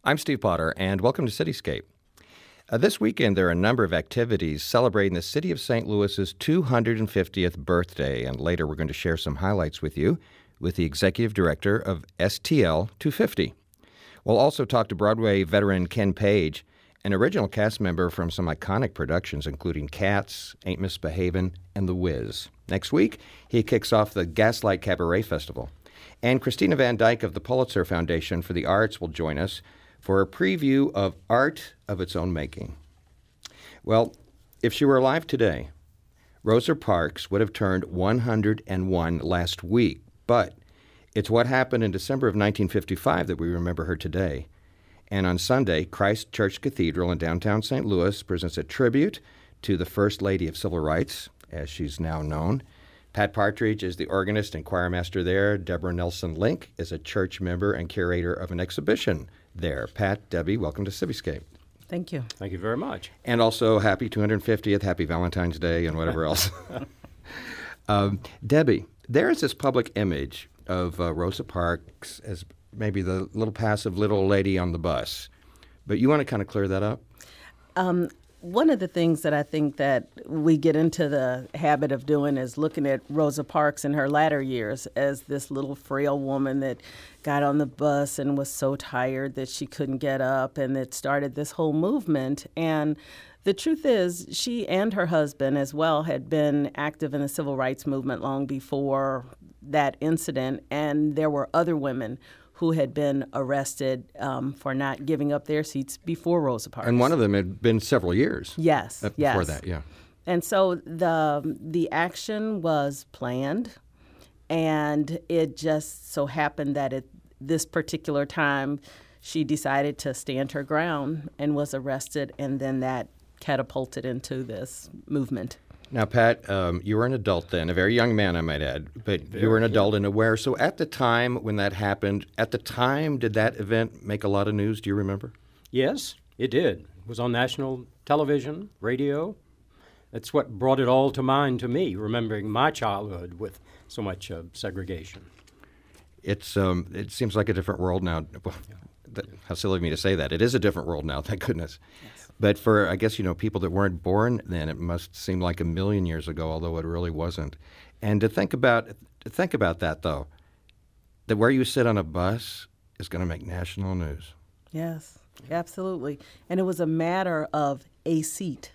I'm Steve Potter, and welcome to Cityscape. This weekend, there are a number of activities celebrating the city of St. Louis's 250th birthday, and later we're going to share some highlights with you with the executive director of STL 250. We'll also talk to Broadway veteran Ken Page, an original cast member from some iconic productions, including Cats, Ain't Misbehavin', and The Wiz. Next week, he kicks off the Gaslight Cabaret Festival. And Christina Van Dyke of the Pulitzer Foundation for the Arts will join us for a preview of Art of Its Own Making. Well, if she were alive today, Rosa Parks would have turned 101 last week, but it's what happened in December of 1955 that we remember her today. And on Sunday, Christ Church Cathedral in downtown St. Louis presents a tribute to the First Lady of Civil Rights, as she's now known. Pat Partridge is the organist and choirmaster there. Deborah Nelson Link is a church member and curator of an exhibition there. Pat, Debbie, welcome to Cityscape. Thank you. Thank you very much. And also happy 250th, happy Valentine's Day, and whatever else. Debbie, there is this public image of Rosa Parks as maybe the little passive little lady on the bus. But you want to kind of clear that up? One of the things that I think that we get into the habit of doing is looking at Rosa Parks in her latter years as this little frail woman that got on the bus and was so tired that she couldn't get up, and it started this whole movement. And the truth is, she and her husband as well had been active in the civil rights movement long before that incident, and there were other women who had been arrested for not giving up their seats before Rosa Parks. And one of them had been several years. Yes, before that, yeah. And so the action was planned, and it just so happened that at this particular time, she decided to stand her ground and was arrested, and then that catapulted into this movement. Now, Pat, you were an adult then, a very young man, I might add, but you were an adult and aware. So at the time when that happened, did that event make a lot of news? Do you remember? Yes, it did. It was on national television, radio. That's what brought it all to mind to me, remembering my childhood with so much segregation. It seems like a different world now. Well, how silly of me to say that. It is a different world now, thank goodness. Yes. But for, I guess, people that weren't born then, it must seem like a million years ago, although it really wasn't. And to think about that, though, that where you sit on a bus is going to make national news. Yes, absolutely. And it was a matter of a seat,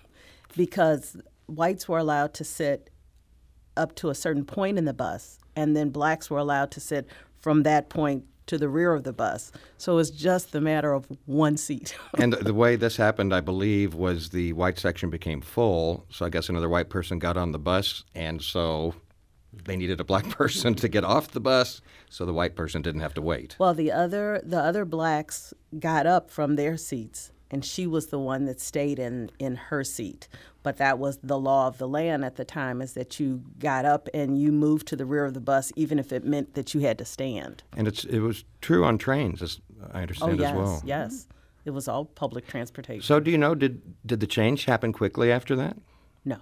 because whites were allowed to sit up to a certain point in the bus, and then blacks were allowed to sit from that point to the rear of the bus. So it's just the matter of one seat. And the way this happened, I believe, was the white section became full. So I guess another white person got on the bus, and so they needed a black person to get off the bus, so the white person didn't have to wait. Well, the other blacks got up from their seats, and she was the one that stayed in her seat. But that was the law of the land at the time, is that you got up and you moved to the rear of the bus, even if it meant that you had to stand. And it was true on trains, as I understand, as well. Yes. It was all public transportation. So do you know, did the change happen quickly after that? No.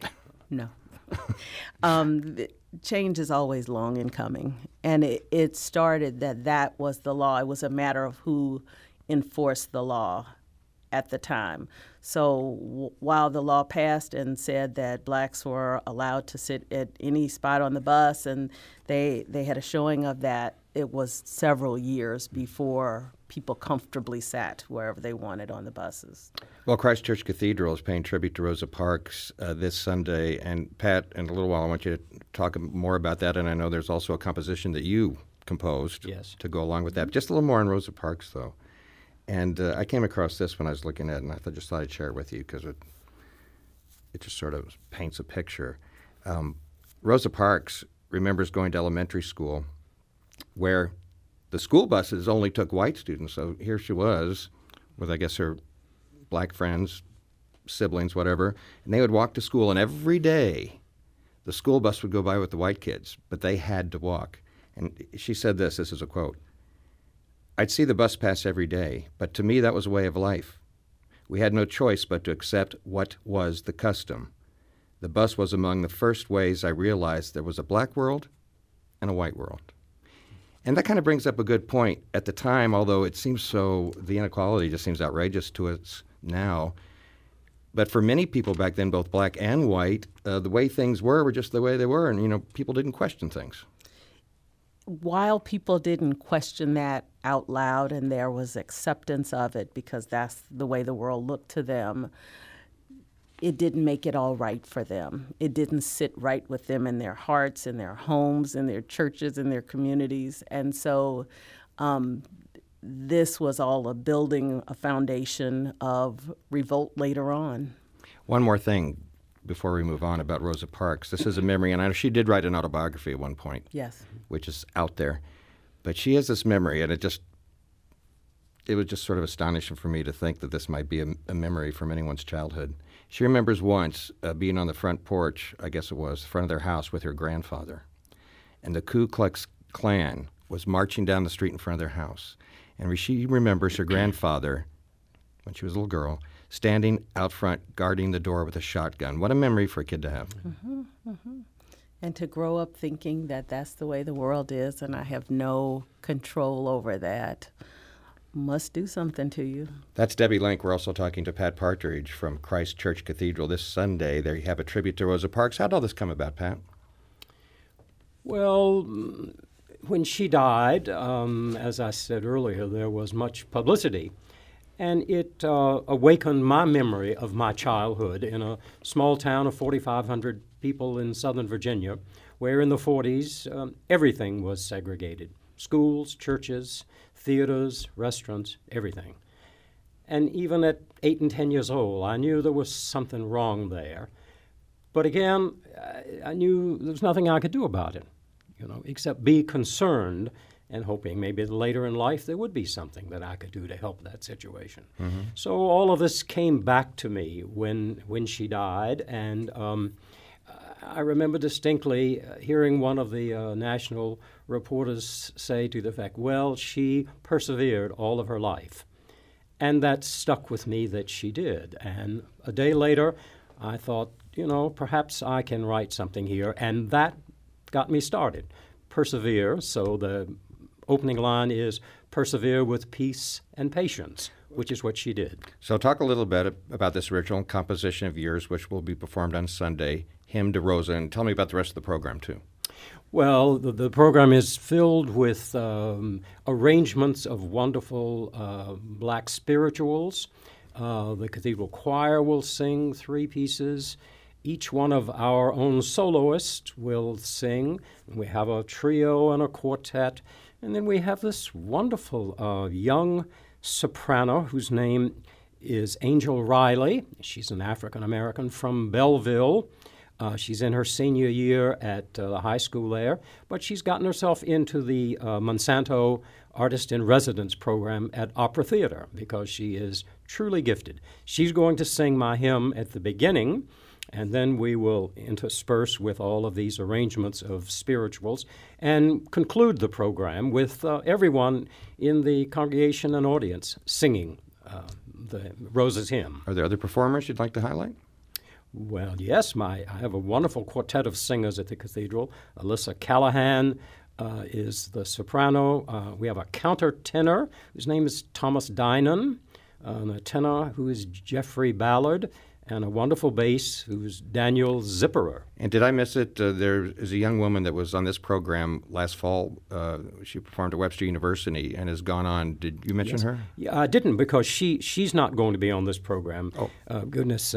The change is always long in coming. And it started that was the law. It was a matter of who enforced the law at the time. So while the law passed and said that blacks were allowed to sit at any spot on the bus, and they had a showing of that, it was several years before people comfortably sat wherever they wanted on the buses. Well, Christ Church Cathedral is paying tribute to Rosa Parks this Sunday. And Pat, in a little while, I want you to talk more about that. And I know there's also a composition that you composed to go along with that. Just a little more on Rosa Parks, though. And I came across this when I was looking at it, and I just thought I'd share it with you because it just sort of paints a picture. Rosa Parks remembers going to elementary school where the school buses only took white students. So here she was with, I guess, her black friends, siblings, whatever, and they would walk to school, and every day the school bus would go by with the white kids, but they had to walk. And she said this is a quote, "I'd see the bus pass every day, but to me that was a way of life. We had no choice but to accept what was the custom. The bus was among the first ways I realized there was a black world and a white world." And that kind of brings up a good point. At the time, although it seems so, the inequality just seems outrageous to us now. But for many people back then, both black and white, the way things were just the way they were. And, people didn't question things. While people didn't question that out loud and there was acceptance of it because that's the way the world looked to them, it didn't make it all right for them. It didn't sit right with them in their hearts, in their homes, in their churches, in their communities. And so this was all building a foundation of revolt later on. One more thing before we move on about Rosa Parks. This is a memory, and I know she did write an autobiography at one point. Yes. Which is out there. But she has this memory, and it was just sort of astonishing for me to think that this might be a memory from anyone's childhood. She remembers once being on the front porch, I guess it was, the front of their house with her grandfather. And the Ku Klux Klan was marching down the street in front of their house. And she remembers her grandfather, when she was a little girl, standing out front guarding the door with a shotgun. What a memory for a kid to have. Mm-hmm, mm-hmm. And to grow up thinking that that's the way the world is and I have no control over that must do something to you. That's Debbie Link. We're also talking to Pat Partridge from Christ Church Cathedral this Sunday. There you have a tribute to Rosa Parks. How did all this come about, Pat? Well, when she died, as I said earlier, there was much publicity. And it awakened my memory of my childhood in a small town of 4,500 people in Southern Virginia, where in the 40s everything was segregated. Schools, churches, theaters, restaurants, everything. And even at 8 and 10 years old, I knew there was something wrong there. But again, I knew there was nothing I could do about it, except be concerned and hoping maybe later in life there would be something that I could do to help that situation. Mm-hmm. So all of this came back to me when she died, and I remember distinctly hearing one of the national reporters say to the effect, well, she persevered all of her life. And that stuck with me that she did. And a day later, I thought, perhaps I can write something here, and that got me started. Persevere, so the opening line is persevere with peace and patience, which is what she did. So talk a little bit about this original composition of yours, which will be performed on Sunday, Hymn to Rosa, and tell me about the rest of the program, too. Well, the program is filled with arrangements of wonderful black spirituals. The Cathedral Choir will sing 3 pieces. Each one of our own soloists will sing. We have a trio and a quartet. And then we have this wonderful young soprano whose name is Angel Riley. She's an African-American from Belleville. She's in her senior year at the high school there, but she's gotten herself into the Monsanto Artist in Residence program at Opera Theater because she is truly gifted. She's going to sing my hymn at the beginning, and then we will intersperse with all of these arrangements of spirituals and conclude the program with everyone in the congregation and audience singing the Rosa's hymn. Are there other performers you'd like to highlight? Well, yes. I have a wonderful quartet of singers at the cathedral. Alyssa Callahan is the soprano. We have a countertenor whose name is Thomas Dinan, and a tenor who is Jeffrey Ballard, and a wonderful bass who's Daniel Zipperer. And did I miss it? There is a young woman that was on this program last fall. She performed at Webster University and has gone on. Did you mention her? Yeah, I didn't because she's not going to be on this program. Oh. Goodness,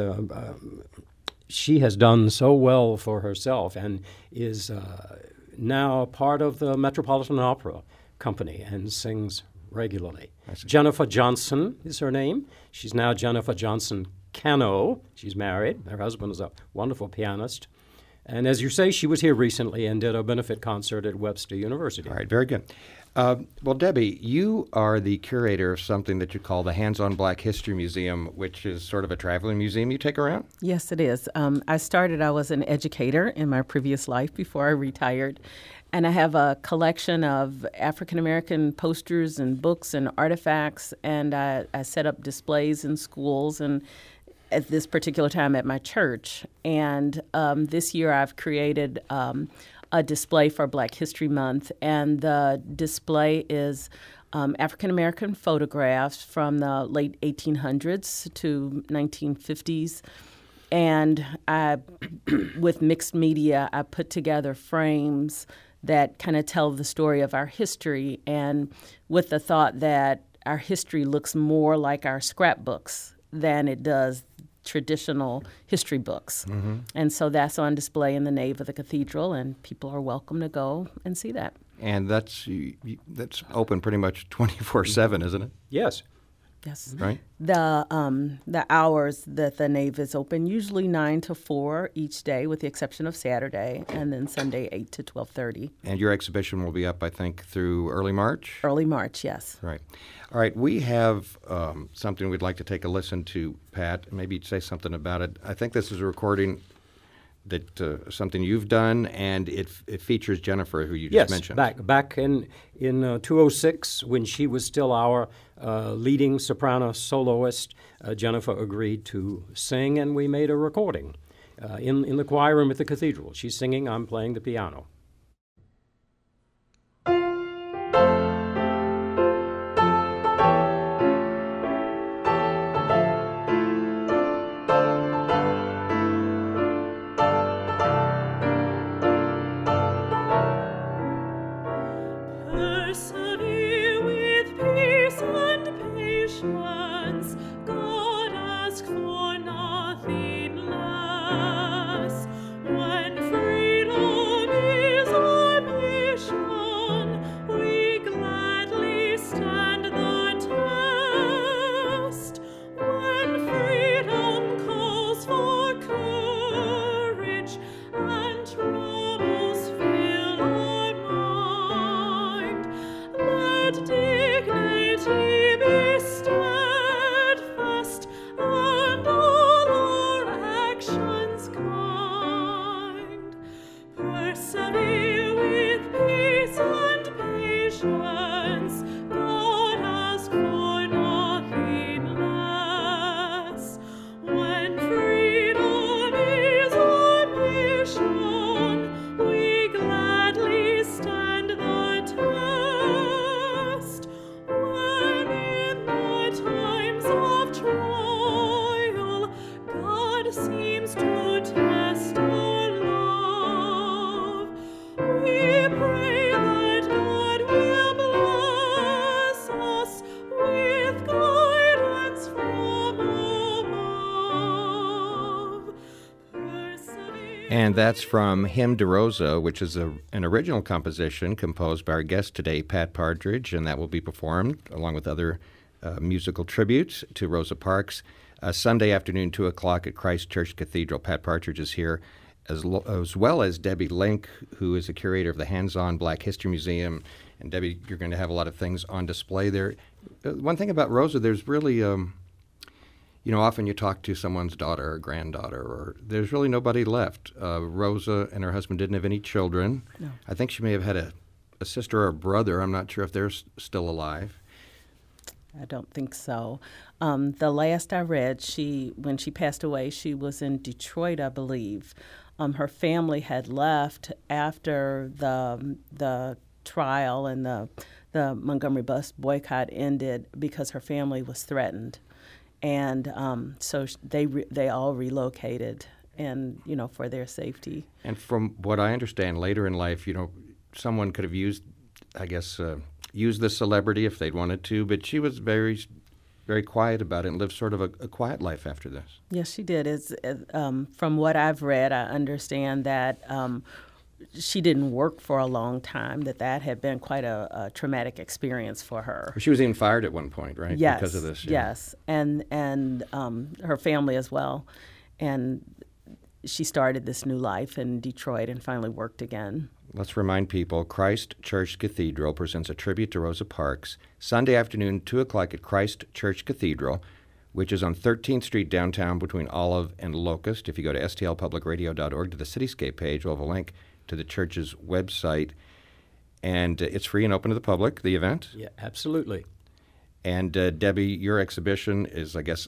she has done so well for herself and is now part of the Metropolitan Opera Company and sings regularly. Jennifer Johnson is her name. She's now Jennifer Johnson Cano. She's married. Her husband is a wonderful pianist. And as you say, she was here recently and did a benefit concert at Webster University. All right, very good. Well, Debbie, you are the curator of something that you call the Hands-on Black History Museum, which is sort of a traveling museum you take around? Yes, it is. I was an educator in my previous life before I retired. And I have a collection of African-American posters and books and artifacts, and I set up displays in schools and at this particular time at my church. And this year I've created a a display for Black History Month, and the display is African American photographs from the late 1800s to 1950s. And with mixed media, I put together frames that kind of tell the story of our history, and with the thought that our history looks more like our scrapbooks than it does traditional history books. Mm-hmm. And so that's on display in the nave of the cathedral, and people are welcome to go and see that. And that's open pretty much 24/7, isn't it? Yes. Yes. Right. The hours that the nave is open, usually 9 to 4 each day, with the exception of Saturday, and then Sunday 8 to 12:30. And your exhibition will be up, I think, through early March? Early March, yes. Right. All right. We have something we'd like to take a listen to, Pat. Maybe say something about it. I think this is a recording that something you've done, and it features Jennifer, who you just mentioned. Yes, back in 2006, when she was still our leading soprano soloist, Jennifer agreed to sing, and we made a recording in the choir room at the cathedral. She's singing, I'm playing the piano. Persevere with peace and patience. God asks for nothing less. When freedom is our mission, we gladly stand the test. When freedom calls for courage and troubles fill our mind, let dignity be steadfast and all our actions kind. Persevere with peace and patience. God asks for nothing less. When freedom is our mission, we gladly stand the test. When in the times of trial, God seems to test our love, we pray that God will bless us with guidance from above. Persevere. And that's from Hymn to Rosa, which is an original composition composed by our guest today, Pat Partridge, and that will be performed along with other musical tributes to Rosa Parks Sunday afternoon, 2 o'clock at Christ Church Cathedral. Pat Partridge is here, as well as Debbie Link, who is the curator of the Hands-On Black History Museum. And Debbie, you're going to have a lot of things on display there. One thing about Rosa, there's really, often you talk to someone's daughter or granddaughter, or there's really nobody left. Rosa and her husband didn't have any children. No. I think she may have had a sister or a brother. I'm not sure if they're still alive. I don't think so. The last I read, when she passed away, she was in Detroit, I believe. Her family had left after the trial and the Montgomery bus boycott ended because her family was threatened, and so they all relocated, and for their safety. And from what I understand, later in life, someone could have used the celebrity if they'd wanted to, but she was very, very quiet about it and lived sort of a quiet life after this. Yes, she did. From what I've read, I understand that she didn't work for a long time, that had been quite a traumatic experience for her. She was even fired at one point, right? Yes, because of this. Yes, and her family as well. And she started this new life in Detroit and finally worked again. Let's remind people, Christ Church Cathedral presents a tribute to Rosa Parks Sunday afternoon, 2 o'clock at Christ Church Cathedral, which is on 13th Street downtown between Olive and Locust. If you go to stlpublicradio.org to the Cityscape page, we'll have a link to the church's website. And it's free and open to the public, the event. Yeah, absolutely. And Debbie, your exhibition is, I guess,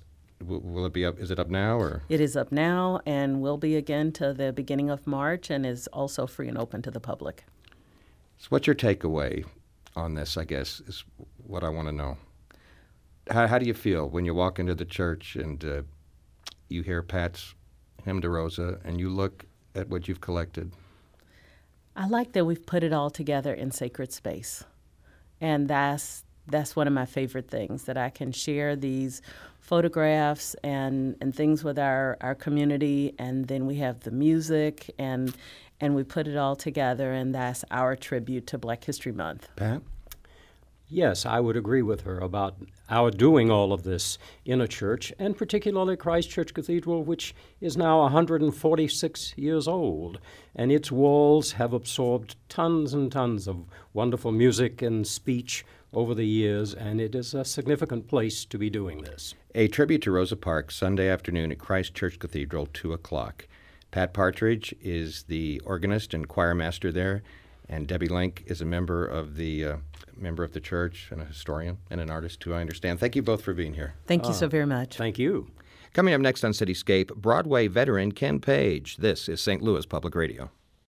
Will it be up? Is it up now or? It is up now and will be again to the beginning of March and is also free and open to the public. So what's your takeaway on this, I guess, is what I want to know. How do you feel when you walk into the church and you hear Pat's Hymn to Rosa and you look at what you've collected? I like that we've put it all together in sacred space. And that's one of my favorite things, that I can share these photographs and things with our community, and then we have the music, and we put it all together, and that's our tribute to Black History Month. Pat? Yes, I would agree with her about our doing all of this in a church, and particularly Christ Church Cathedral, which is now 146 years old, and its walls have absorbed tons and tons of wonderful music and speech over the years, and it is a significant place to be doing this. A tribute to Rosa Parks, Sunday afternoon at Christ Church Cathedral, 2 o'clock. Pat Partridge is the organist and choir master there, and Debbie Link is a member of the church and a historian and an artist, too, I understand. Thank you both for being here. Thank you so very much. Thank you. Coming up next on Cityscape, Broadway veteran Ken Page. This is St. Louis Public Radio.